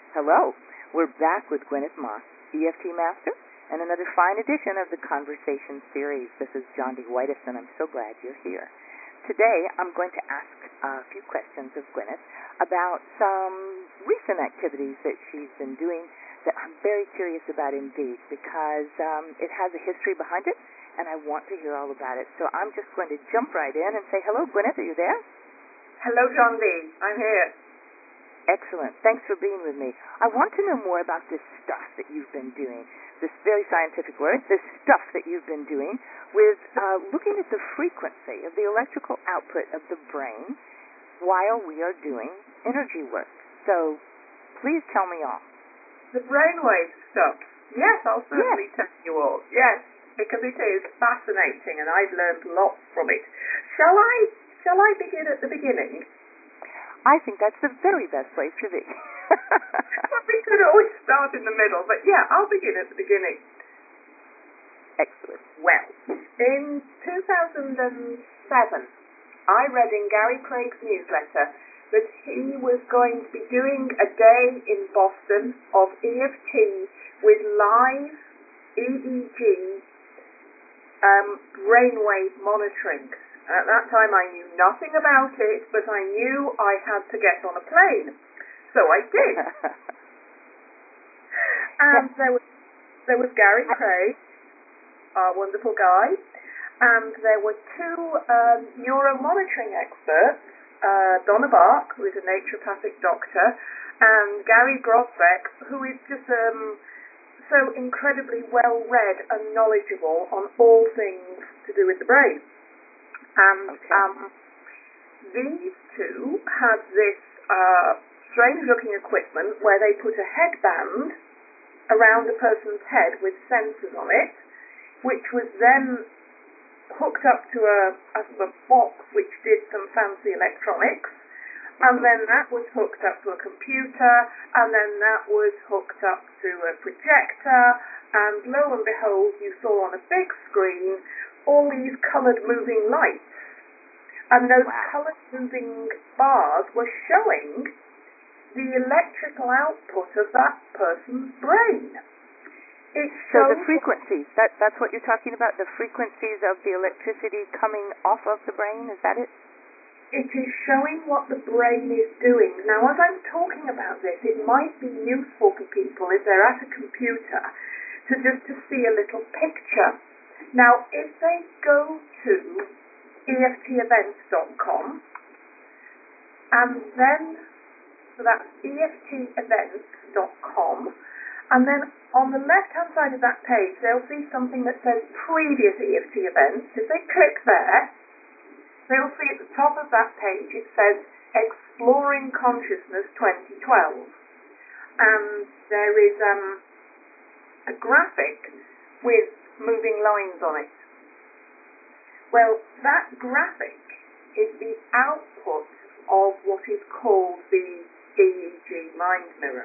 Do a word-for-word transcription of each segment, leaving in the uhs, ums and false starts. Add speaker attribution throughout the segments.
Speaker 1: Hello. We're back with Gwyneth Moss, E F T Master, and another fine edition of the Conversation series. This is John D. Whitus, and I'm so glad you're here. Today, I'm going to ask a few questions of Gwyneth about some recent activities that she's been doing that I'm very curious about indeed, because um, it has a history behind it, and I want to hear all about it. So I'm just going to jump right in and say, hello, Gwyneth, are you there?
Speaker 2: Hello, John D. I'm here.
Speaker 1: Excellent. Thanks for being with me. I want to know more about this stuff that you've been doing, this very scientific word, this stuff that you've been doing with uh, looking at the frequency of the electrical output of the brain while we are doing energy work. So please tell me all.
Speaker 2: The brainwave stuff. Yes, I'll certainly
Speaker 1: yes.
Speaker 2: tell you all. Yes, because it is fascinating and I've learned lots from it. Shall I, shall I begin at the beginning?
Speaker 1: I think that's the very best place to be.
Speaker 2: Well, we could always start in the middle, but yeah, I'll begin at the beginning.
Speaker 1: Excellent.
Speaker 2: Well, in two thousand seven, I read in Gary Craig's newsletter that he was going to be doing a day in Boston of E F T with live E E G um, brainwave monitoring. At that time, I knew nothing about it, but I knew I had to get on a plane. So I did. And there was, there was Gary Craig, our wonderful guy, and there were two um, neuromonitoring experts, uh, Donna Bark, who is a naturopathic doctor, and Gary Grosbeck, who is just um, so incredibly well-read and knowledgeable on all things to do with the brain. And
Speaker 1: okay.
Speaker 2: um, these two had this uh, strange-looking equipment where they put a headband around a person's head with sensors on it, which was then hooked up to a, a, a box which did some fancy electronics, and then that was hooked up to a computer, and then that was hooked up to a projector, and lo and behold, you saw on a big screen all these coloured moving lights. And those
Speaker 1: wow.
Speaker 2: coloured moving bars were showing the electrical output of that person's brain. It
Speaker 1: so the frequencies, that, that's what you're talking about, the frequencies of the electricity coming off of the brain, is that it?
Speaker 2: It is showing what the brain is doing. Now, as I'm talking about this, it might be useful for people if they're at a computer to just to see a little picture. Now, if they go to E F T events dot com, and then, so that's E F T events dot com, and then on the left-hand side of that page, they'll see something that says previous E F T events. If they click there, they'll see at the top of that page, it says Exploring Consciousness twenty twelve. And there is um, a graphic with moving lines on it. Well, that graphic is the output of what is called the E E G mind mirror.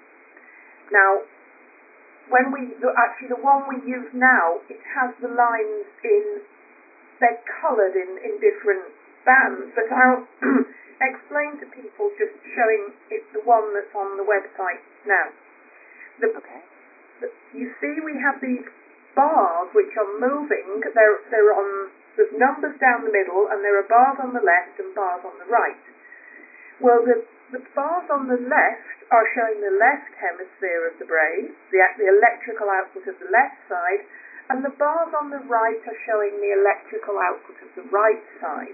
Speaker 2: Now, when we, actually the one we use now, it has the lines in, they're coloured in, in different bands, but I'll explain to people just showing it's the one that's on the website now. The,
Speaker 1: okay.
Speaker 2: the, you see we have these bars which are moving, they're, they're on, there's numbers down the middle, and there are bars on the left and bars on the right. Well, the, the bars on the left are showing the left hemisphere of the brain, the, the electrical output of the left side, and the bars on the right are showing the electrical output of the right side.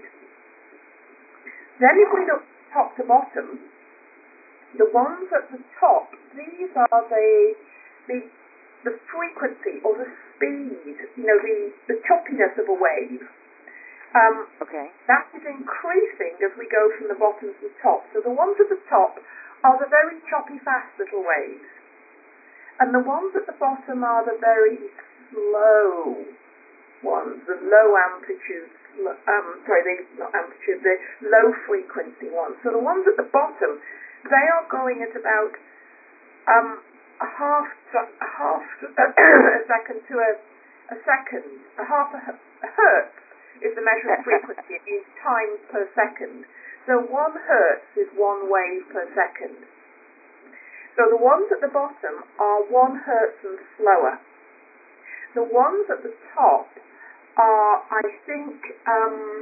Speaker 2: Then if we look top to bottom, the ones at the top, these are the, the, the frequency or the speed, you know, the, the choppiness of a wave. Um,
Speaker 1: okay.
Speaker 2: That is increasing as we go from the bottom to the top. So the ones at the top are the very choppy, fast little waves. And the ones at the bottom are the very slow ones, the low amplitude, um, sorry, the, not amplitude, the low frequency ones. So the ones at the bottom, they are going at about um, a half, a half a second to a, a second, a half a, a hertz is the measure of frequency. It means times per second. So one hertz is one wave per second. So the ones at the bottom are one hertz and slower. The ones at the top are, I think, um,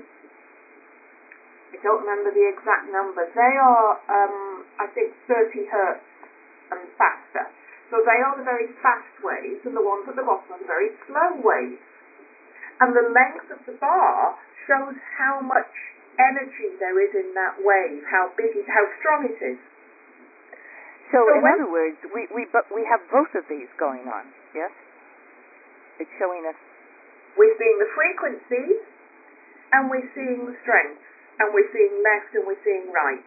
Speaker 2: I don't remember the exact numbers. They are, um, I think, thirty hertz and faster. So they are the very fast waves, and the ones at the bottom are the very slow waves. And the length of the bar shows how much energy there is in that wave, how big it, how strong it is.
Speaker 1: So,
Speaker 2: So
Speaker 1: in
Speaker 2: when,
Speaker 1: other words, we we but we have both of these going on. Yes, it's showing us.
Speaker 2: we're seeing the frequencies, and we're seeing the strength, and we're seeing left, and we're seeing right.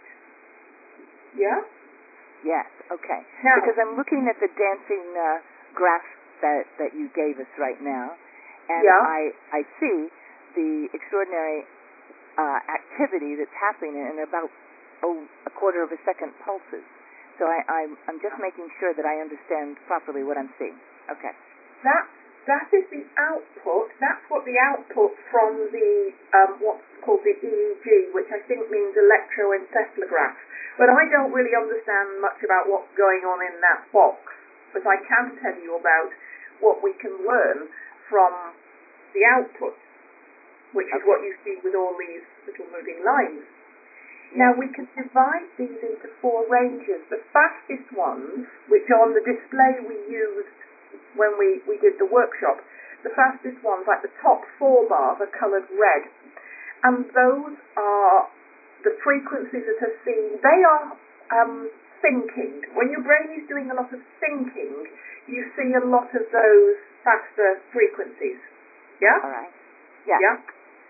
Speaker 2: Yeah?
Speaker 1: Yes. Okay.
Speaker 2: Now,
Speaker 1: Because I'm looking at the dancing uh, graph that that you gave us right now, and
Speaker 2: Yeah.
Speaker 1: I I see the extraordinary uh, activity that's happening in about oh a quarter of a second pulses. So I, I'm I'm just making sure that I understand properly what I'm seeing. Okay.
Speaker 2: that that is the output. That's what the output from the um, what's called the E E G, which I think means electroencephalograph. But I don't really understand much about what's going on in that box. But I can tell you about what we can learn from the output, which is
Speaker 1: Okay.
Speaker 2: what you see with all these little moving lines. Now we can divide these into four ranges. The fastest ones, which are on the display we used when we, we did the workshop, the fastest ones, like the top four bars, are coloured red. And those are the frequencies that are seen. They are um, thinking. When your brain is doing a lot of thinking, you see a lot of those faster frequencies. Yeah?
Speaker 1: All right. Yeah.
Speaker 2: Yeah?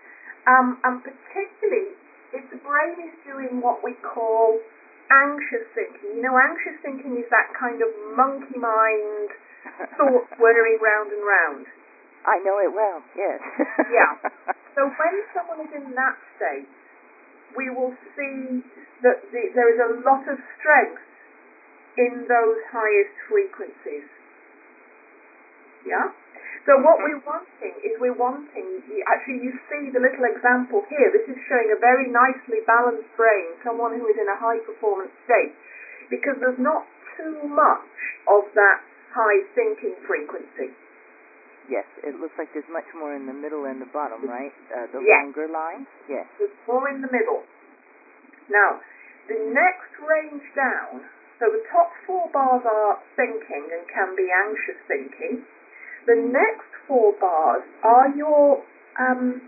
Speaker 2: Um, and particularly if the brain is doing what we call anxious thinking. You know, anxious thinking is that kind of monkey mind, thoughts whirring round and round.
Speaker 1: I know it well. Yes.
Speaker 2: Yeah. So when someone is in that state, we will see that the, there is a lot of strength in those highest frequencies. Yeah? So what we're wanting is we're wanting, actually you see the little example here, this is showing a very nicely balanced brain, someone who is in a high performance state, because there's not too much of that high thinking frequency.
Speaker 1: Yes, it looks like there's much more in the middle and the bottom, right? Uh, the
Speaker 2: Yes.
Speaker 1: longer lines? Yes.
Speaker 2: There's more in the middle. Now, the next range down, so the top four bars are thinking and can be anxious thinking. The next four bars are your um,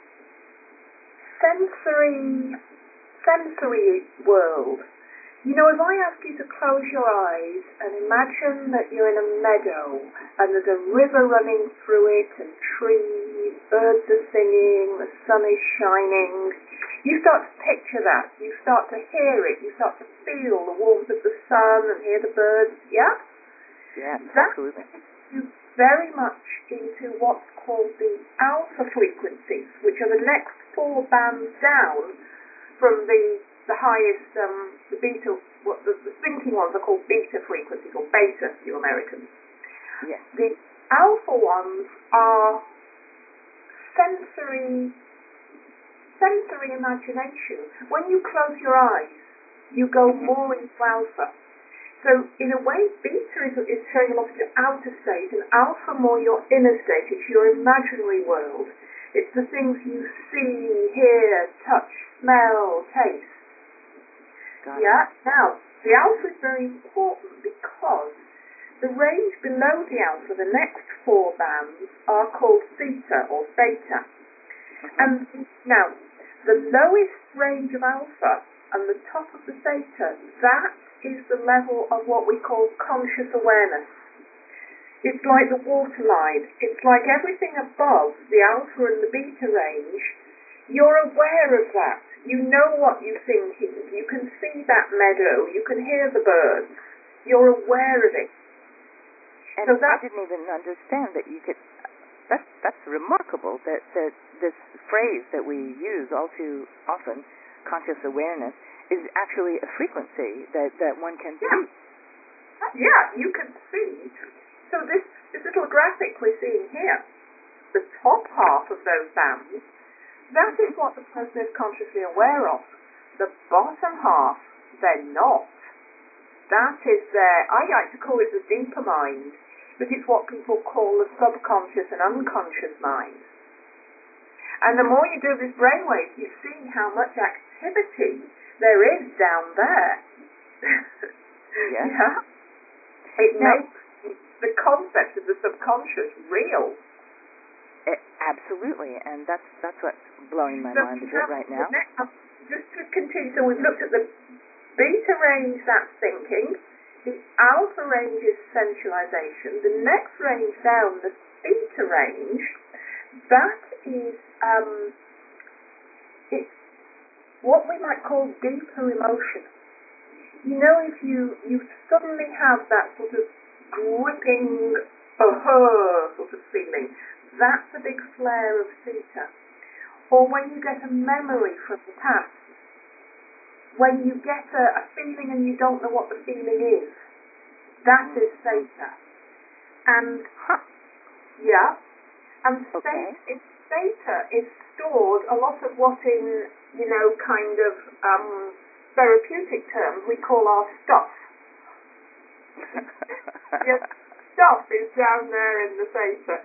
Speaker 2: sensory sensory world. You know, if I ask you to close your eyes and imagine that you're in a meadow and there's a river running through it and trees, birds are singing, the sun is shining, you start to picture that. You start to hear it. You start to feel the warmth of the sun and hear the birds. Yeah?
Speaker 1: Yes,
Speaker 2: That
Speaker 1: absolutely.
Speaker 2: you very much into what's called the alpha frequencies, which are the next four bands down from the the highest, um, the beta, what the, the thinking ones are called beta frequencies, or beta, you Americans.
Speaker 1: Yes.
Speaker 2: The alpha ones are sensory, sensory imagination. When you close your eyes, you go more into alpha. So in a way, beta is, is showing a lot of your outer state, and alpha more your inner state. It's your imaginary world. It's the things you see, hear, touch, smell, taste.
Speaker 1: Got
Speaker 2: Yeah.
Speaker 1: it.
Speaker 2: Now, the alpha is very important because the range below the alpha, the next four bands, are called theta or theta.
Speaker 1: Mhm.
Speaker 2: And now, the lowest range of alpha and the top of the theta, that is the level of what we call conscious awareness. It's like the waterline. It's like everything above the alpha and the beta range, you're aware of that. You know what you're thinking. You can see that meadow. You can hear the birds. You're aware of it.
Speaker 1: And
Speaker 2: So
Speaker 1: I
Speaker 2: that,
Speaker 1: didn't even understand that you could. That's that's remarkable. That that this phrase that we use all too often, conscious awareness, is actually a frequency that that one can
Speaker 2: yeah,
Speaker 1: see.
Speaker 2: yeah, you can see. So this this little graphic we're seeing here, the top half of those bands, that is what the person is consciously aware of. The bottom half, they're not. That is there. I like to call it the deeper mind, but it's what people call the subconscious and unconscious mind. And the more you do this brainwave, you see how much activity there is down there.
Speaker 1: Yes.
Speaker 2: Yeah. It
Speaker 1: now,
Speaker 2: makes the concept of the subconscious real.
Speaker 1: It, absolutely, and that's that's what's blowing my
Speaker 2: So
Speaker 1: mind a bit right now.
Speaker 2: next, just to continue, so we've looked at the beta range, that's thinking. The alpha range is sensualization. The next range down, the theta range, that is um, it's what we might call deeper emotion. You know, if you, you suddenly have that sort of gripping, uh sort of feeling, that's a big flare of theta. Or when you get a memory from the past, when you get a, a feeling and you don't know what the feeling is, that is theta. And,
Speaker 1: huh.
Speaker 2: yeah, and
Speaker 1: okay.
Speaker 2: theta, is, theta is stored, a lot of what in, you know, kind of um, therapeutic terms we call our stuff. Your stuff is down there in the theta.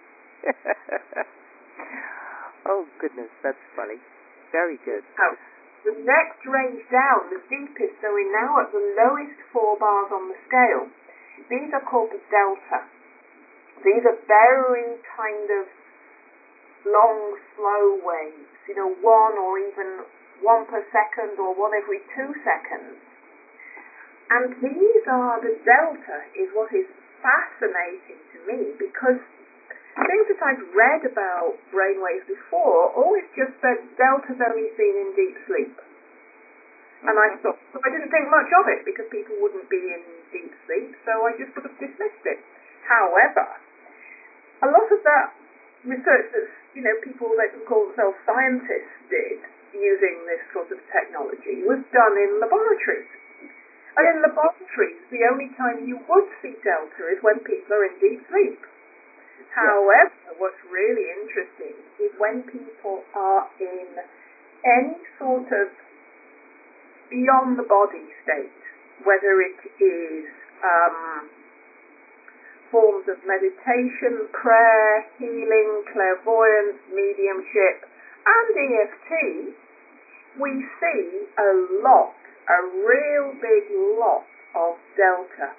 Speaker 1: Oh, goodness, that's funny. Very good.
Speaker 2: Now, the next range down, the deepest, so we're now at the lowest four bars on the scale. These are called the delta. These are very kind of long, slow waves, you know, one or even one per second or one every two seconds. And these are, the delta is what is fascinating to me, because things that I've read about brainwaves before always just said delta's only seen in deep sleep. And I thought, so I didn't think much of it because people wouldn't be in deep sleep, so I just sort of dismissed it. However, a lot of that research that, you know, people that call themselves scientists did using this sort of technology was done in laboratories. And in laboratories, the only time you would see delta is when people are in deep sleep. However, what's really interesting is when people are in any sort of beyond the body state, whether it is um, forms of meditation, prayer, healing, clairvoyance, mediumship, and E F T, we see a lot, a real big lot of delta.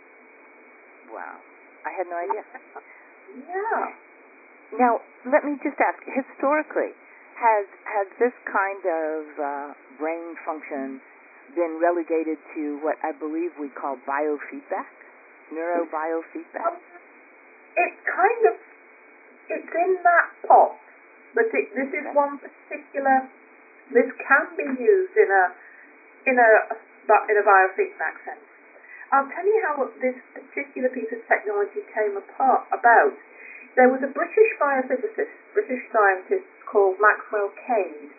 Speaker 1: Wow. I had no idea.
Speaker 2: Yeah.
Speaker 1: Now, let me just ask, historically, has has this kind of uh, brain function been relegated to what I believe we call biofeedback, neurobiofeedback?
Speaker 2: Um, it kind of, it's in that pot, but it, this is
Speaker 1: Okay.
Speaker 2: one particular, this can be used in a, in a, in a biofeedback sense. I'll tell you how this particular piece of technology came apart about. There was a British biophysicist, British scientist called Maxwell Cade,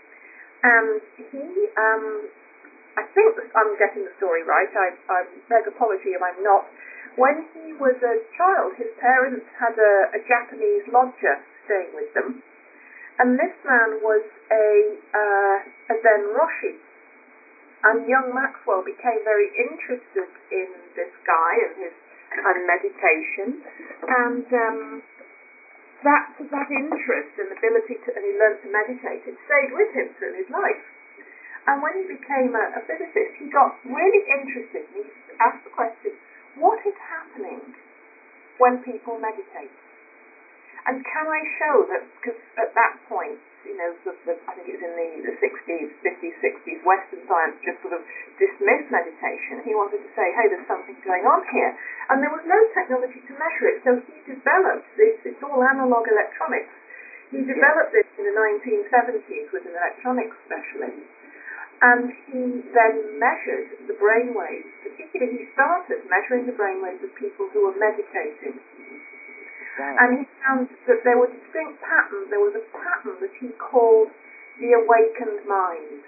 Speaker 2: and he, um, I think I'm getting the story right, I, I beg apology if I'm not. When he was a child, his parents had a, a Japanese lodger staying with them, and this man was a, uh, a Zen Roshi. And young Maxwell became very interested in this guy and his and meditation, and um, that that interest and ability to, and he learned to meditate, it stayed with him through his life. And when he became a, a physicist, he got really interested, and he asked the question, what is happening when people meditate? And can I show that, because at that point, you know, the, the, I think it was in the, the sixties, fifties, sixties, Western science just sort of dismissed meditation. He wanted to say, hey, there's something going on here. And there was no technology to measure it, so he developed this, it's all analog electronics. He developed this in the nineteen seventies with an electronics specialist. And he then measured the brainwaves. Particularly, he started measuring the brainwaves of people who were meditating.
Speaker 1: Right.
Speaker 2: And he found that there were distinct patterns. There was a pattern that he called the awakened mind.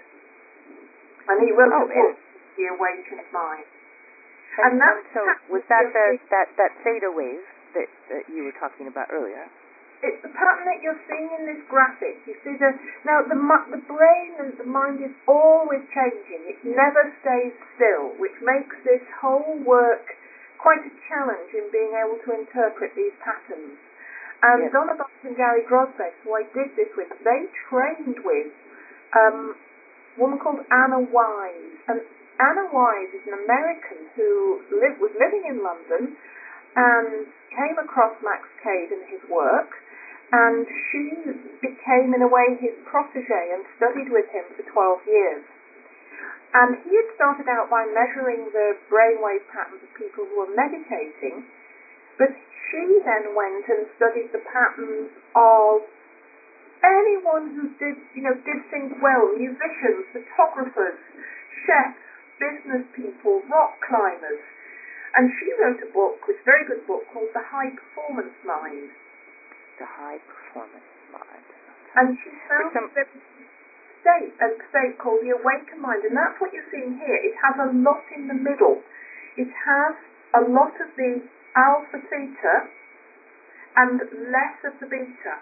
Speaker 2: And he wrote
Speaker 1: oh,
Speaker 2: a book, The Awakened Mind.
Speaker 1: And,
Speaker 2: And, that
Speaker 1: and so was that the, that, that theta wave that, that you were talking about earlier?
Speaker 2: it's the pattern that you're seeing in this graphic. You see the now the the brain and the mind is always changing. It never stays still, which makes this whole work quite a challenge in being able to interpret these patterns. And
Speaker 1: yes.
Speaker 2: Donna Box and Gary Grosbeck, who I did this with, they trained with um, a woman called Anna Wise. And Anna Wise is an American who lived, was living in London and came across Max Cade and his work, and she became, in a way, his protege and studied with him for twelve years. And he had started out by measuring the brainwave patterns of people who were meditating, but she then went and studied the patterns of anyone who did, you know, did things well, musicians, photographers, chefs, business people, rock climbers. And she wrote a book, a very good book, called The High Performance Mind.
Speaker 1: The High Performance Mind. Okay.
Speaker 2: And she found
Speaker 1: some...
Speaker 2: a state, a state called the Awakened Mind, and that's what you're seeing here. It has a lot in the middle. It has a lot of the alpha theta and less of the beta.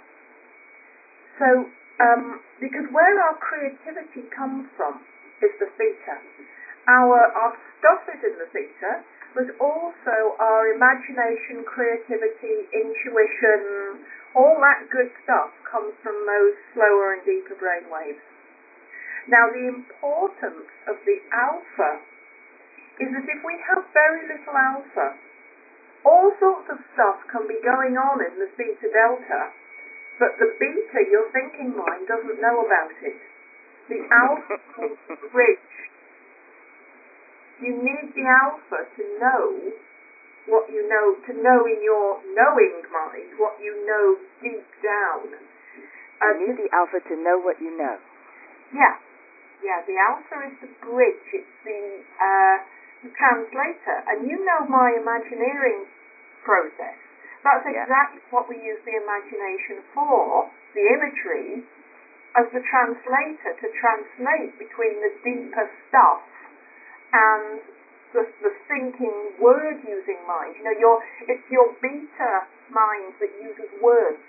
Speaker 2: So, um, because where our creativity comes from is the theta. Our, our stuff is in the theta, but also our imagination, creativity, intuition, all that good stuff comes from those slower and deeper brain waves. Now, the importance of the alpha is that if we have very little alpha, all sorts of stuff can be going on in the theta delta, but the beta, your thinking mind, doesn't know about it. The alpha is the bridge. You need the alpha to know what you know, to know in your knowing mind what you know deep down.
Speaker 1: Uh, you need the alpha to know what you know.
Speaker 2: Yeah. Yeah, the alpha is the bridge. It's the, uh, the translator. And you know my Imagineering process. That's exactly yeah. what we use the imagination for, the imagery, as the translator to translate between the deeper stuff and the, the thinking, word-using mind. You know, your, it's your beta mind that uses words.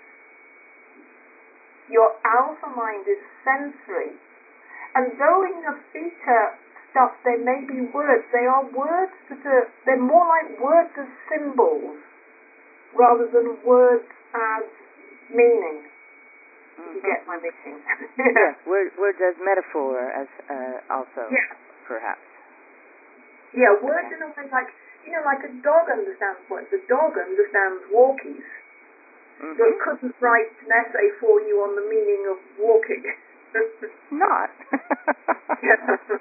Speaker 2: Your alpha mind is sensory. And though in the theta stuff there may be words, they are words that are, they're more like words as symbols rather than words as meaning. Mm-hmm. You get my meaning?
Speaker 1: Yeah, word, words as metaphor, as uh, also,
Speaker 2: yeah.
Speaker 1: perhaps.
Speaker 2: Yeah, words okay. in a way like, you know, like a dog understands words. A dog understands walkies. Mm-hmm. So it couldn't write an essay for you on the meaning of walking.
Speaker 1: Not.
Speaker 2: Yes.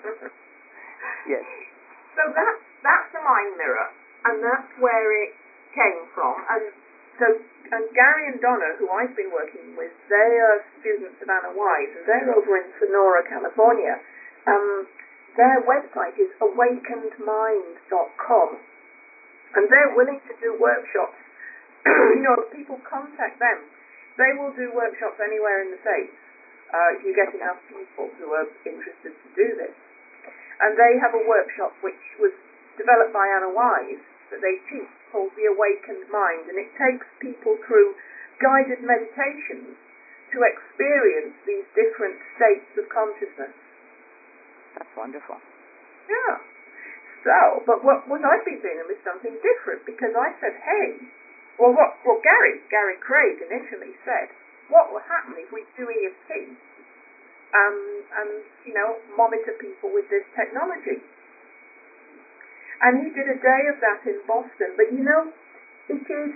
Speaker 1: Yes.
Speaker 2: So that's, that's the mind mirror, and that's where it came from. And so, and Gary and Donna, who I've been working with, they are students of Anna Wise, and they're over in Sonora, California. Um, their website is awakened mind dot com, and they're willing to do workshops. You know, if people contact them, they will do workshops anywhere in the States. Uh, if you get enough people who are interested to do this. And they have a workshop which was developed by Anna Wise that they teach called The Awakened Mind, and it takes people through guided meditations to experience these different states of consciousness.
Speaker 1: That's wonderful.
Speaker 2: Yeah. So, but what, what I've been doing is something different, because I said, hey, well, what, well Gary, Gary Craig initially said, what will happen if we do E F T um, and, you know, monitor people with this technology? And he did a day of that in Boston. But, you know, it is,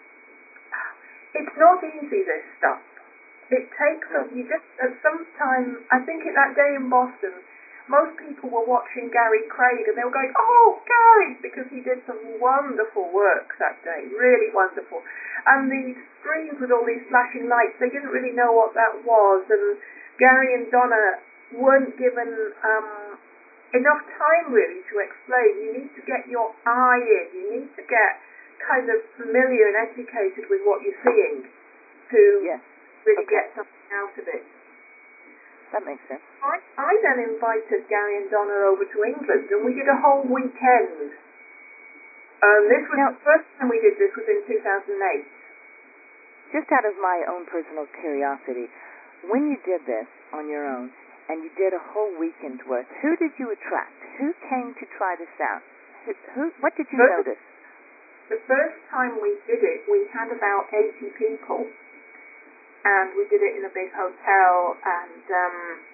Speaker 2: it's not easy, this stuff. It takes, a, you just, at some time, I think at that day in Boston, most people were watching Gary Craig and they were going, oh, Gary, because he did some wonderful work that day, really wonderful. And the screens with all these flashing lights, they didn't really know what that was. And Gary and Donna weren't given um, enough time, really, to explain. You need to get your eye in. You need to get kind of familiar and educated with what you're seeing to yes. really okay. get something out of it.
Speaker 1: That makes sense.
Speaker 2: I, I then invited Gary and Donna over to England, and we did a whole weekend. Um, this was now, the first time we did this was in two thousand eight.
Speaker 1: just out of my own personal curiosity, when you did this on your own, and you did a whole weekend worth, who did you attract? Who came to try this out? Who, who what did you
Speaker 2: first,
Speaker 1: notice?
Speaker 2: The first time we did it, we had about eighty people, and we did it in a big hotel, and um,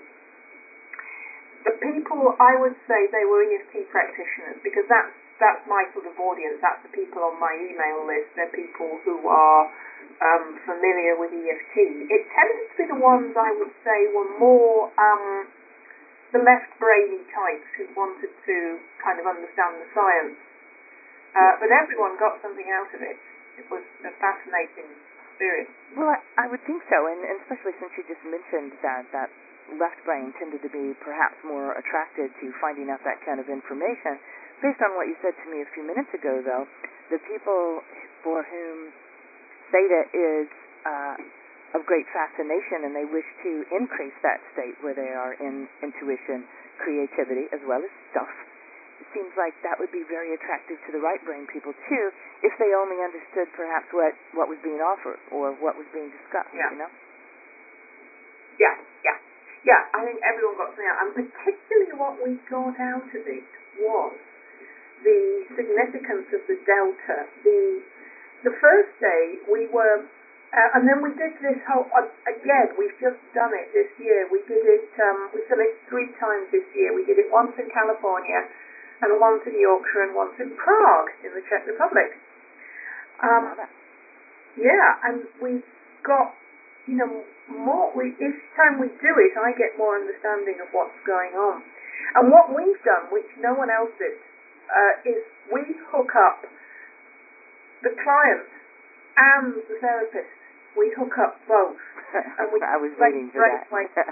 Speaker 2: the people, I would say they were E F T practitioners, because that's, that's my sort of audience. That's the people on my email list. They're people who are um, familiar with E F T. It tended to be the ones I would say were more um, the left-brainy types who wanted to kind of understand the science. Uh, but everyone got something out of it. It was a fascinating experience.
Speaker 1: Well, I, I would think so, and, and especially since you just mentioned that, that left brain tended to be perhaps more attracted to finding out that kind of information. Based on what you said to me a few minutes ago, though, the people for whom theta is uh, of great fascination and they wish to increase that state where they are in intuition, creativity, as well as stuff, it seems like that would be very attractive to the right brain people, too, if they only understood perhaps what, what was being offered or what was being discussed,
Speaker 2: yeah.
Speaker 1: you know?
Speaker 2: Yeah, yeah. Yeah, I think everyone got something out. And particularly what we got out of it was the significance of the delta. The the first day we were, uh, and then we did this whole, uh, again, we've just done it this year. We did it, um, we've done it three times this year. We did it once in California, and once in Yorkshire, and once in Prague, in the Czech Republic. Um, yeah, and we got, you know, more, we, each time we do it, I get more understanding of what's going on. And what we've done, which no one else did, uh, is we hook up the client and the therapist. We hook up both.
Speaker 1: And we I was waiting for that.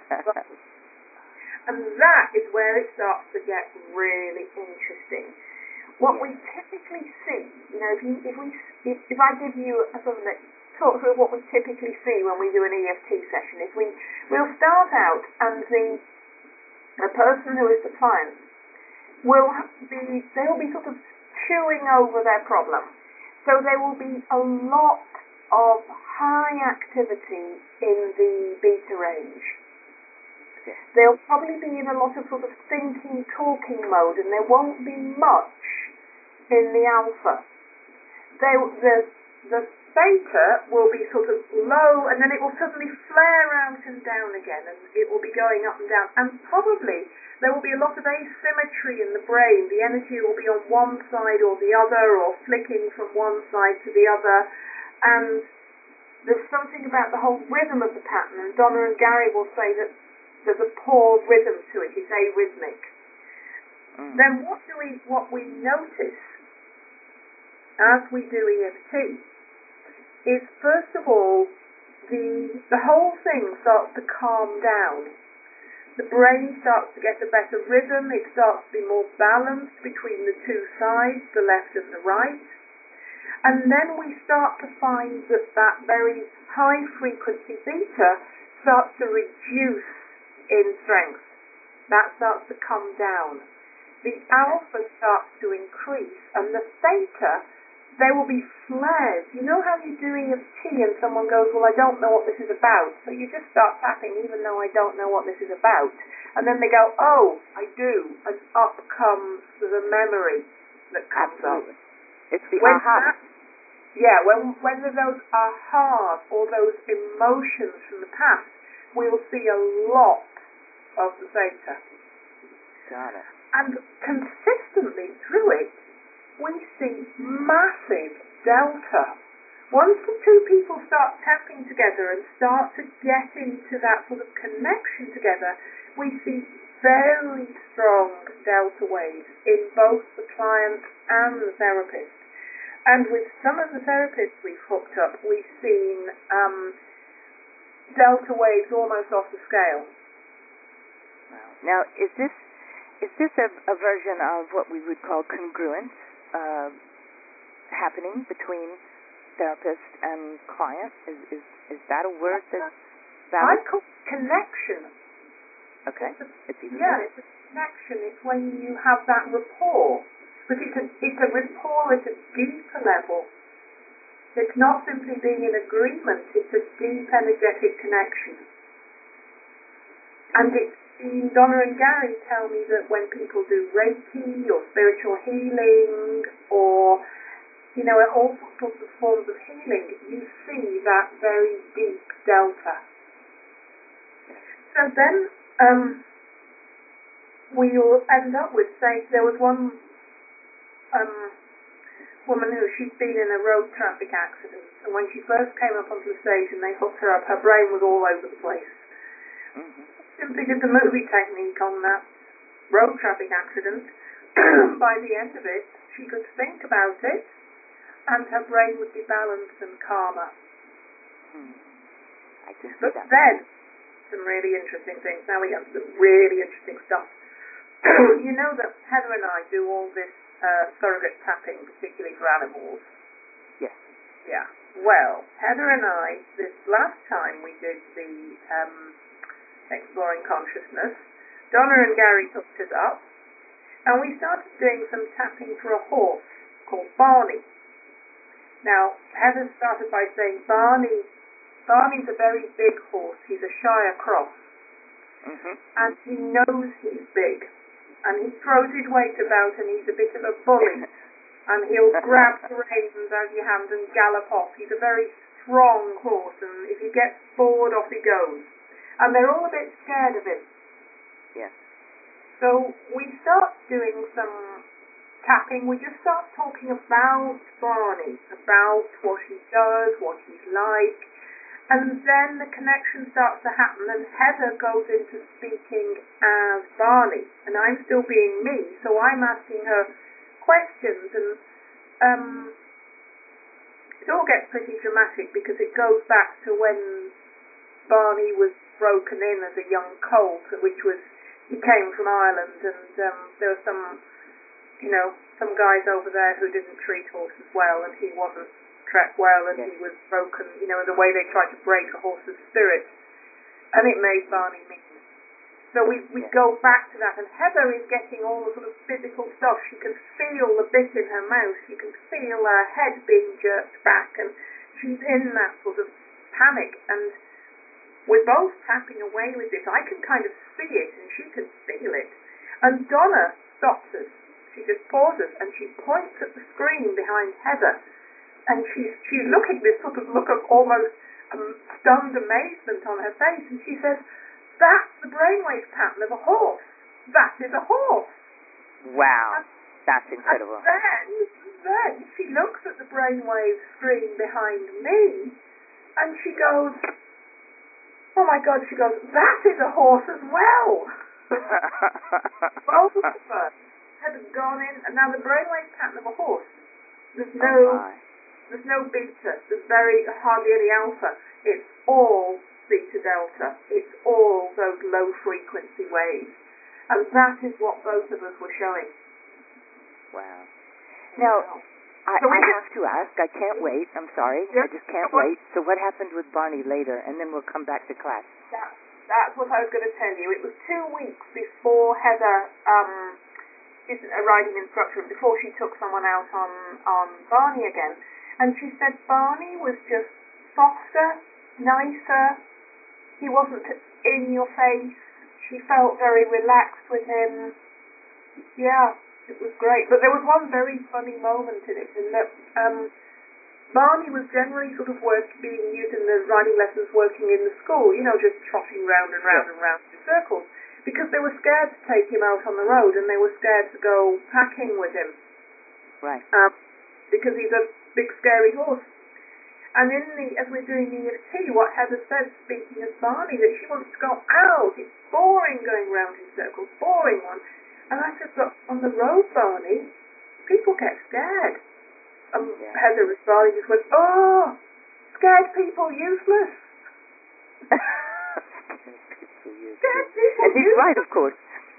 Speaker 2: And that is where it starts to get really interesting. What yeah. we typically see, you know, if you, if we, if, if I give you a sort of a, talk through what we typically see when we do an E F T session, is we we'll start out and the the person who is the client will be they will be sort of chewing over their problem. So there will be a lot of high activity in the beta range. They'll probably be in a lot of sort of thinking, talking mode, and there won't be much in the alpha. They, the, the theta will be sort of low, and then it will suddenly flare out and down again, and it will be going up and down. And probably there will be a lot of asymmetry in the brain. The energy will be on one side or the other, or flicking from one side to the other. And there's something about the whole rhythm of the pattern, and Donna and Gary will say that there's a poor rhythm to it. It's arrhythmic. Mm. Then what do we what we notice as we do E F T is, first of all, the the whole thing starts to calm down. The brain starts to get a better rhythm. It starts to be more balanced between the two sides, the left and the right. And then we start to find that that very high frequency beta starts to reduce in strength. That starts to come down. The alpha starts to increase, and the theta, there will be flares. You know how you do E F T and someone goes, well, I don't know what this is about. So you just start tapping, even though I don't know what this is about. And then they go, oh, I do. And up comes the memory that comes
Speaker 1: Absolutely.
Speaker 2: up.
Speaker 1: It's the
Speaker 2: when
Speaker 1: aha.
Speaker 2: That, yeah, when, when those ahas or those emotions from the past, we'll see a lot of the theta.
Speaker 1: Got it.
Speaker 2: And consistently through it, we see massive delta. Once the two people start tapping together and start to get into that sort of connection together, we see very strong delta waves in both the client and the therapist. And with some of the therapists we've hooked up, we've seen um, delta waves almost off the scale.
Speaker 1: Now, is this is this a, a version of what we would call congruence uh, happening between therapist and client? Is is is that a word that's valid?
Speaker 2: I call it connection.
Speaker 1: Okay.
Speaker 2: It's a,
Speaker 1: it's even
Speaker 2: yeah,
Speaker 1: better.
Speaker 2: it's a connection. It's when you have that rapport. But it's a, it's a rapport at a deeper level. It's not simply being in agreement, it's a deep energetic connection. And it's seen, Donna and Gary tell me that when people do Reiki or spiritual healing or, you know, all sorts of forms of healing, you see that very deep delta. So then um, we'll end up with, say, there was one um, woman who she'd been in a road traffic accident, and when she first came up onto the stage and they hooked her up, her brain was all over the place. Mm-hmm. Simply did the movie technique on that road traffic accident. By the end of it, she could think about it, and her brain would be balanced and calmer.
Speaker 1: Hmm. I can see
Speaker 2: but
Speaker 1: that.
Speaker 2: Then, some really interesting things. Now we have some really interesting stuff. You know that Heather and I do all this uh, surrogate tapping, particularly for animals.
Speaker 1: Yes.
Speaker 2: Yeah. Well, Heather and I, this last time we did the um, Exploring Consciousness, Donna and Gary hooked us up, and we started doing some tapping for a horse called Barney. Now, Heather started by saying Barney, Barney's a very big horse. He's a Shire cross. Mm-hmm. And he knows he's big. And he throws his weight about and he's a bit of a bully. And he'll grab the reins out of your hand and gallop off. He's a very strong horse, and if he gets bored, off he goes. And they're all a bit scared of him.
Speaker 1: Yes.
Speaker 2: So we start doing some tapping. We just start talking about Barney, about what he does, what he's like, and then the connection starts to happen, and Heather goes into speaking as Barney, and I'm still being me, so I'm asking her questions, and um, it all gets pretty dramatic because it goes back to when Barney was broken in as a young colt, which was, he came from Ireland, and um, there were some, you know, some guys over there who didn't treat horses well, and he wasn't tracked well, and yes. He was broken, you know, in the way they tried to break a horse's spirit, and it made Barney mean. So we, we yes. go back to that, and Heather is getting all the sort of physical stuff. She can feel the bit in her mouth, she can feel her head being jerked back, and she's in that sort of panic, and we're both tapping away with this. I can kind of see it, and she can feel it. And Donna stops us. She just pauses, and she points at the screen behind Heather. And she's, she's looking, this sort of look of almost um, stunned amazement on her face. And she says, that's the brainwave pattern of a horse. That is a horse.
Speaker 1: Wow.
Speaker 2: And,
Speaker 1: that's incredible.
Speaker 2: And then, then she looks at the brainwave screen behind me, and she goes, oh my God, she goes, that is a horse as well. Both of us had gone in, and now the brainwave pattern of a horse, there's no, oh there's no beta, there's very, hardly any alpha. It's all theta delta. It's all those low frequency waves. And that is what both of us were showing.
Speaker 1: Wow. Now, I, so I have to ask, I can't wait, I'm sorry, yeah, I just can't wait. So what happened with Barney later, and then we'll come back to class?
Speaker 2: That, that's what I was going to tell you. It was two weeks before Heather um, did a riding instruction, before she took someone out on, on Barney again. And she said Barney was just softer, nicer, he wasn't in your face, she felt very relaxed with him. Yeah. It was great, but there was one very funny moment in it, in that um, Barney was generally sort of work, being used in the riding lessons working in the school, you know, just trotting round and round and round in circles, because they were scared to take him out on the road, and they were scared to go packing with him.
Speaker 1: Right.
Speaker 2: Um, because he's a big, scary horse. And in the, as we're doing the E F T, what Heather said, speaking as Barney, that she wants to go out. It's boring going round in circles, boring one. And I said, but on the road, Barney, people get scared. And yeah. Heather was Barney just went, oh, scared people useless. Scared people
Speaker 1: and he's
Speaker 2: useless.
Speaker 1: right, of course.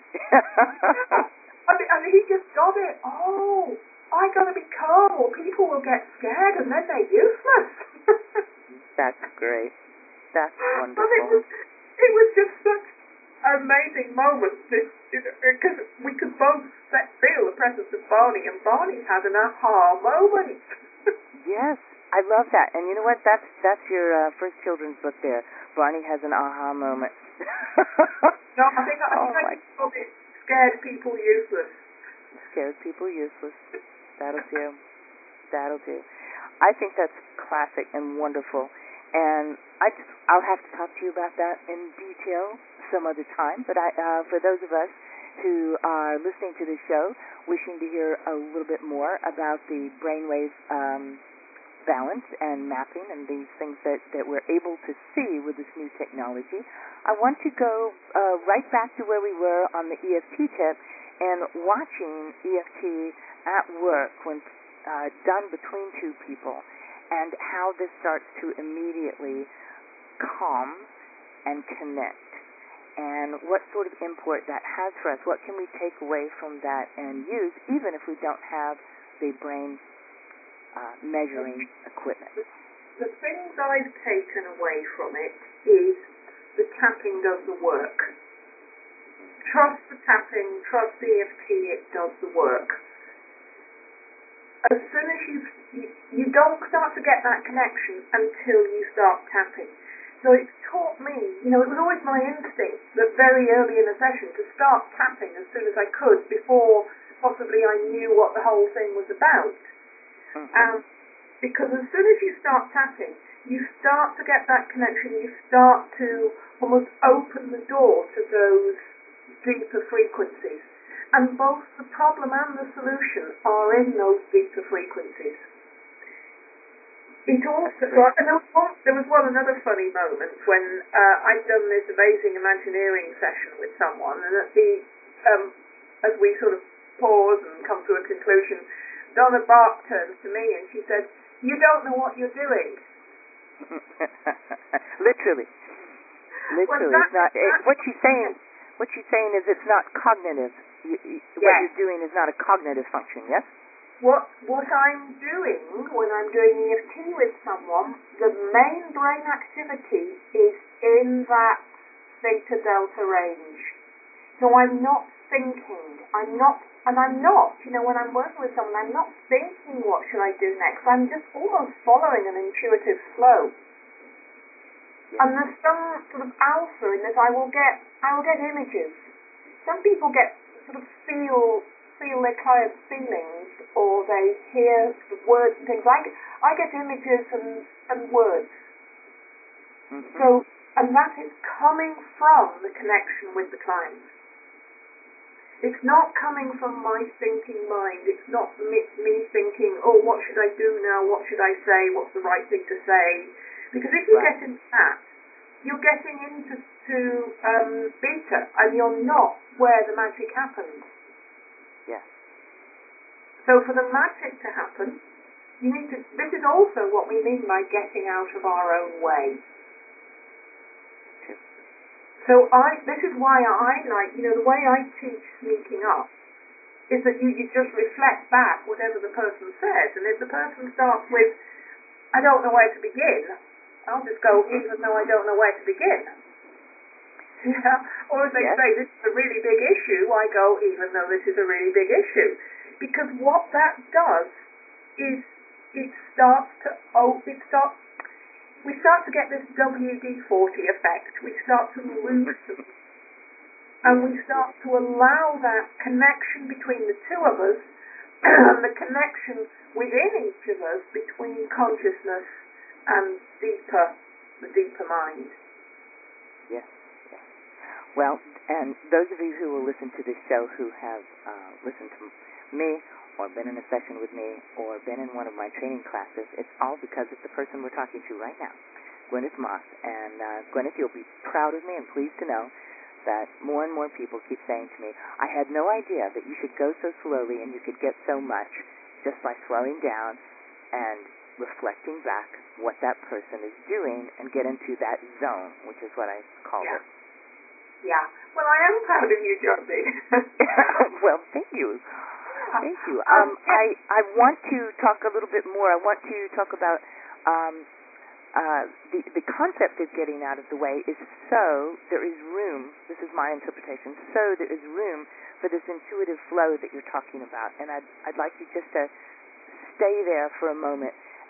Speaker 2: I mean, I mean, he just got it. Oh, I got to be calm, or people will get scared, and then they're useless.
Speaker 1: That's great. That's wonderful.
Speaker 2: But it was, it was just such an amazing moment, because we could both feel the presence of Barney, and Barney had an aha moment.
Speaker 1: Yes, I love that. And you know what? That's that's your uh, first children's book there. Barney has an aha moment.
Speaker 2: No, I think I,
Speaker 1: oh
Speaker 2: I think I called it Scared People Useless.
Speaker 1: Scared People Useless. That'll do. That'll do. I think that's classic and wonderful. And I just, I'll have to talk to you about that in detail some other time. But I, uh, for those of us who are listening to the show, wishing to hear a little bit more about the brainwave um, balance and mapping and these things that, that we're able to see with this new technology, I want to go uh, right back to where we were on the E F T tip and watching E F T at work when uh, done between two people, and how this starts to immediately calm and connect, and what sort of import that has for us. What can we take away from that and use, even if we don't have the brain uh, measuring equipment?
Speaker 2: The things I've taken away from it is the tapping does the work. Trust the tapping, trust the E F T, it does the work. As soon as you, you, you don't start to get that connection until you start tapping. So it's taught me, you know, it was always my instinct that very early in a session to start tapping as soon as I could before possibly I knew what the whole thing was about.
Speaker 1: Mm-hmm.
Speaker 2: Um, because as soon as you start tapping, you start to get that connection, you start to almost open the door to those deeper frequencies. And both the problem and the solution are in those deeper frequencies. It also, and there was one, there was one another funny moment when uh, I'd done this amazing Imagineering session with someone, and at the, um, as we sort of pause and come to a conclusion, Donna Bark turns to me and she said, "You don't know what you're doing."
Speaker 1: Literally, literally,
Speaker 2: well,
Speaker 1: it's not. It, what she's saying, what she's saying is it's not cognitive. You, you,
Speaker 2: yes.
Speaker 1: What you're doing is not a cognitive function. Yes.
Speaker 2: What what I'm doing when I'm doing E F T with someone, the main brain activity is in that theta delta range. So I'm not thinking. I'm not, and I'm not. You know, when I'm working with someone, I'm not thinking what should I do next. I'm just almost following an intuitive flow.
Speaker 1: Yes.
Speaker 2: And there's some sort of alpha in that I will get. I will get images. Some people get sort of feel. feel their client's feelings, or they hear the words and things. I get, I get images and, and words.
Speaker 1: Mm-hmm.
Speaker 2: So, and that is coming from the connection with the client. It's not coming from my thinking mind. It's not me, me thinking, oh, what should I do now? What should I say? What's the right thing to say? Because if you
Speaker 1: Right.
Speaker 2: get into that, you're getting into to, um, beta, and you're not where the magic happens.
Speaker 1: Yes.
Speaker 2: So for the magic to happen, you need to, this is also what we mean by getting out of our own way.
Speaker 1: True.
Speaker 2: So I, this is why I like, you know, the way I teach sneaking up is that you, you just reflect back whatever the person says, and if the person starts with, I don't know where to begin, I'll just go, even though I don't know where to begin. Yeah. Or if they
Speaker 1: yes.
Speaker 2: say this is a really big issue, I go, even though this is a really big issue. Because what that does is it starts to, oh, it starts, we start to get this W D forty effect. We start to loosen. And we start to allow that connection between the two of us and the connection within each of us between consciousness and deeper, the deeper mind.
Speaker 1: Yes. Well, and those of you who will listen to this show who have uh, listened to me or been in a session with me or been in one of my training classes, it's all because of the person we're talking to right now, Gwyneth Moss. And uh, Gwyneth, you'll be proud of me and pleased to know that more and more people keep saying to me, I had no idea that you should go so slowly and you could get so much just by slowing down and reflecting back what that person is doing and get into that zone, which is what I call
Speaker 2: yeah.
Speaker 1: it.
Speaker 2: Yeah. Well, I am proud of you, Josie.
Speaker 1: Well, thank you. Thank you. Um, I, I want to talk a little bit more. I want to talk about um, uh, the, the concept of getting out of the way is so there is room, this is my interpretation, so there is room for this intuitive flow that you're talking about. And I'd, I'd like you just to stay there for a moment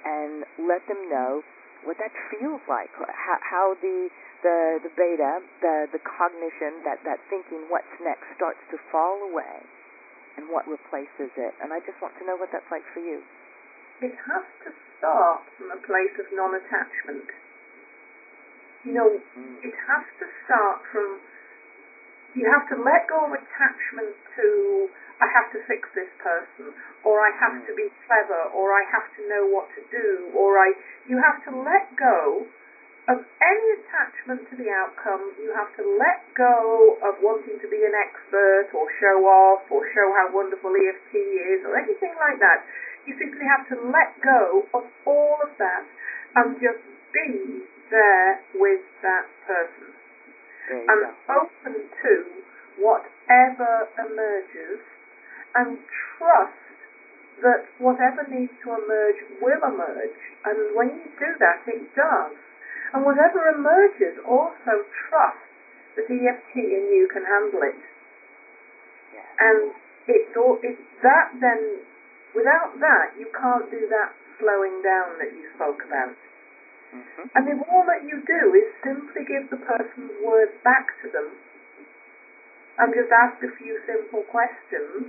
Speaker 1: and let them know what that feels like, how, how the the the beta, the the cognition, that that thinking, what's next, starts to fall away, and what replaces it. And I just want to know what that's like for you.
Speaker 2: It has to start from a place of non-attachment. You know, mm. it has to start from, you have to let go of attachment to, I have to fix this person, or I have mm. to be clever, or I have to know what to do, or I, you have to let go of any attachment to the outcome. You have to let go of wanting to be an expert, or show off, or show how wonderful E F T is, or anything like that. You simply have to let go of all of that and just be there with that person. And go. Open to whatever emerges, and trust that whatever needs to emerge will emerge. And when you do that, it does. And whatever emerges, also trust that E F T and you can handle it.
Speaker 1: Yeah.
Speaker 2: And it's all, it's that then, without that, you can't do that slowing down that you spoke about.
Speaker 1: Mm-hmm.
Speaker 2: And if all that you do is simply give the person's words back to them and just ask a few simple questions,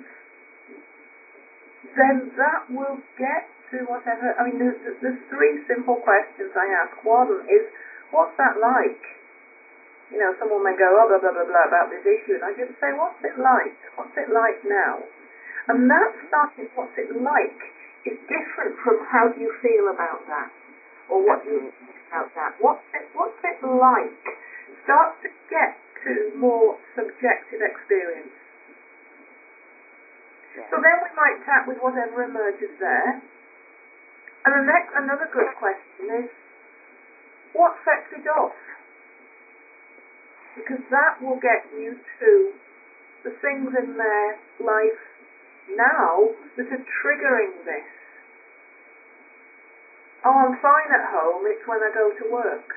Speaker 2: then that will get to whatever. I mean, there's, there's three simple questions I ask. One is, what's that like? You know, someone may go, oh, blah, blah, blah, blah, about this issue, and I just say, what's it like? What's it like now? And that starting, what's it like, is different from how do you feel about that, or what do you think about that. What's it, what's it like? Start to get to more subjective experience.
Speaker 1: Yeah.
Speaker 2: So then we might tap with whatever emerges there. And the next, another good question is, what sets it off? Because that will get you to the things in their life now that are triggering this. Oh, I'm fine at home, it's when I go to work.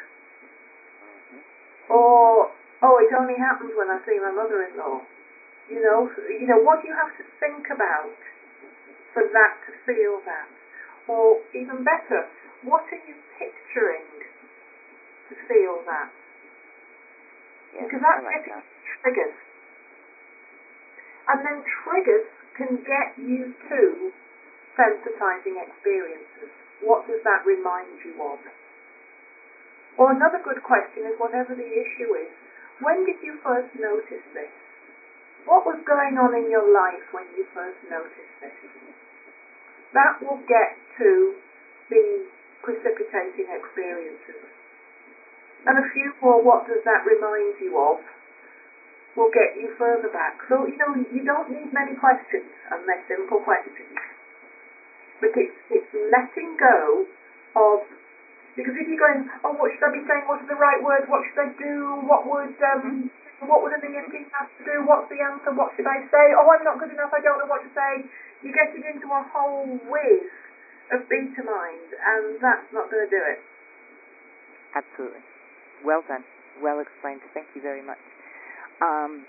Speaker 2: Or, oh, it only happens when I see my mother-in-law. You know, you know, what do you have to think about for that to feel that? Or even better, what are you picturing to feel that?
Speaker 1: Yes,
Speaker 2: because that's
Speaker 1: like
Speaker 2: getting
Speaker 1: that.
Speaker 2: triggers. And then triggers can get you to sensitizing experiences. What does that remind you of? Or another good question is, whatever the issue is, when did you first notice this? What was going on in your life when you first noticed this? That will get to the precipitating experiences. And a few more, what does that remind you of, will get you further back. So, you know, you don't need many questions, and they're simple questions. But it's, it's letting go of, because if you're going, oh, what should I be saying, what are the right words, what should I do, what would, um, what would an E F T have to do, what's the answer, what should I say, oh, I'm not good enough, I don't know what to say. You're getting into a whole whiz of beta mind, and that's not going to do it.
Speaker 1: Absolutely. Well done. Well explained. Thank you very much. Um,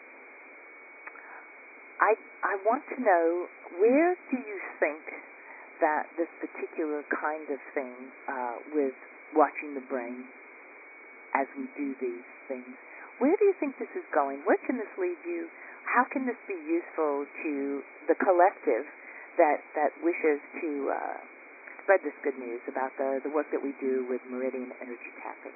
Speaker 1: I I want to know, where do you think that this particular kind of thing uh, with watching the brain as we do these things, where do you think this is going? Where can this lead you? How can this be useful to the collective that, that wishes to uh, spread this good news about the, the work that we do with meridian energy tapping?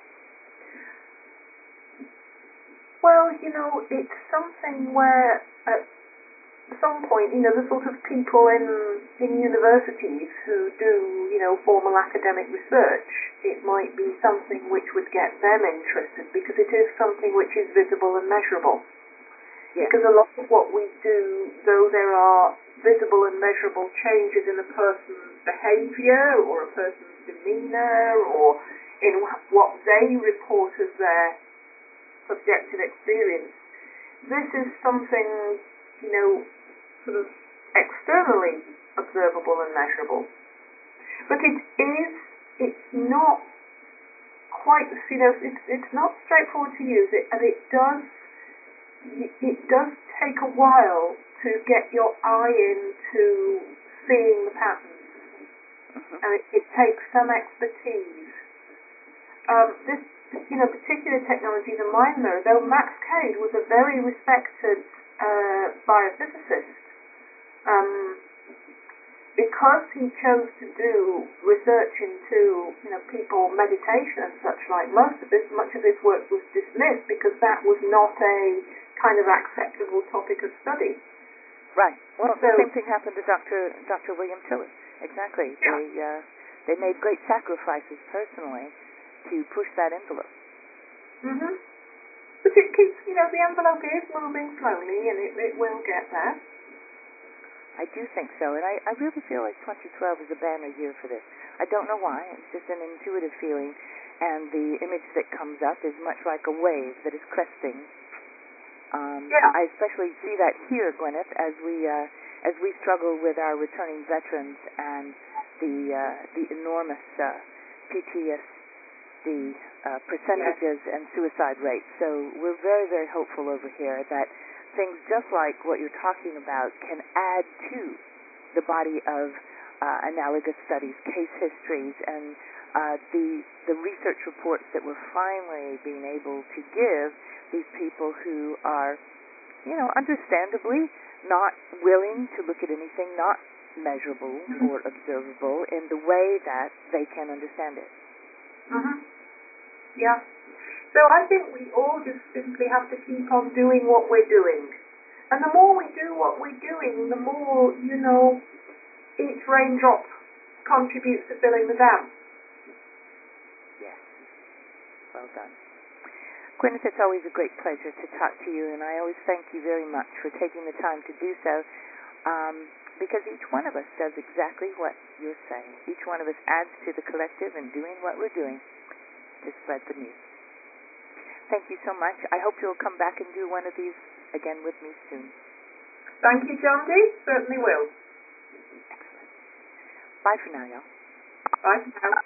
Speaker 2: Well, you know, it's something where at some point, you know, the sort of people in in universities who do, you know, formal academic research, it might be something which would get them interested, because it is something which is visible and measurable.
Speaker 1: Yes.
Speaker 2: Because a lot of what we do, though there are visible and measurable changes in a person's behavior or a person's demeanor or in what they report as their subjective experience, this is something, you know, sort of externally observable and measurable. But it is, it's not quite, you know, it's, it's not straightforward to use it, and it does, it does take a while to get your eye into seeing the patterns.
Speaker 1: Mm-hmm.
Speaker 2: and it, it takes some expertise. Um, this, you know, particular technology, the mind mirror, though Max Cade was a very respected uh, biophysicist, um, because he chose to do research into, you know, people meditation and such like, most of this, much of his work was dismissed because that was not a kind of acceptable topic of study.
Speaker 1: Right. Well,
Speaker 2: so,
Speaker 1: the same thing happened to Doctor Doctor William Tiller. Exactly.
Speaker 2: Yeah.
Speaker 1: They uh, they made great sacrifices personally to push that envelope.
Speaker 2: Mhm. But it keeps, you know, the envelope is moving slowly, and it, it will get there.
Speaker 1: I do think so, and I, I really feel like twenty twelve is a banner year for this. I don't know why. It's just an intuitive feeling, and the image that comes up is much like a wave that is cresting. Um,
Speaker 2: Yeah.
Speaker 1: I especially see that here, Gwyneth, as we uh, as we struggle with our returning veterans and the uh, the enormous uh, P T S D uh, percentages yes. and suicide rates. So we're very, very hopeful over here that things just like what you're talking about can add to the body of uh, analogous studies, case histories, and uh, the the research reports that we're finally being able to give these people who are, you know, understandably not willing to look at anything not measurable mm-hmm. or observable in the way that they can understand it.
Speaker 2: Mm-hmm. Yeah. So I think we all just simply have to keep on doing what we're doing. And the more we do what we're doing, the more, you know, each raindrop contributes to filling the dam.
Speaker 1: Yes. Well done. Gwyneth, it's always a great pleasure to talk to you, and I always thank you very much for taking the time to do so, um, because each one of us does exactly what you're saying. Each one of us adds to the collective in doing what we're doing to spread the news. Thank you so much. I hope you'll come back and do one of these again with me soon.
Speaker 2: Thank you, John D. Certainly will.
Speaker 1: Excellent. Bye for now, y'all.
Speaker 2: Bye for now.